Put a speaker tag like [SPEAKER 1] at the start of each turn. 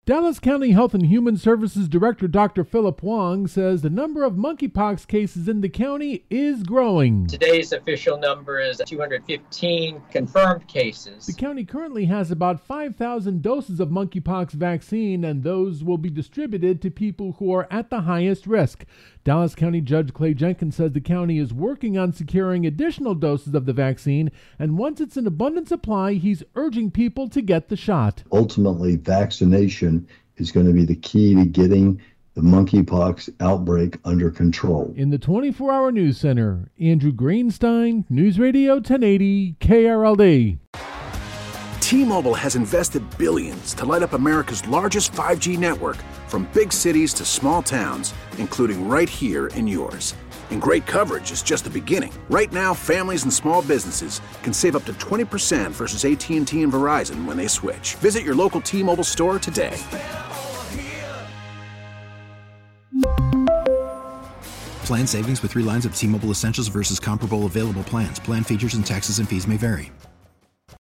[SPEAKER 1] Dallas County Health and Human Services Director Dr. Philip Wong says the number of monkeypox cases in the county is growing.
[SPEAKER 2] Today's official number is 215 confirmed cases.
[SPEAKER 1] The county currently has about 5,000 doses of monkeypox vaccine, and those will be distributed to people who are at the highest risk. Dallas County Judge Clay Jenkins says the county is working on securing additional doses of the vaccine, and once it's in abundant supply, he's urging people to get the shot.
[SPEAKER 3] Ultimately, vaccination is going to be the key to getting the monkeypox outbreak under control.
[SPEAKER 1] In the 24-hour news center, Andrew Greenstein, News Radio 1080 KRLD.
[SPEAKER 4] T-Mobile has invested billions to light up America's largest 5G network, from big cities to small towns, including right here in yours. And great coverage is just the beginning. Right now, families and small businesses can save up to 20% versus AT&T and Verizon when they switch. Visit your local T-Mobile store today.
[SPEAKER 5] Plan savings with 3 lines of T-Mobile Essentials versus comparable available plans. Plan features and taxes and fees may vary.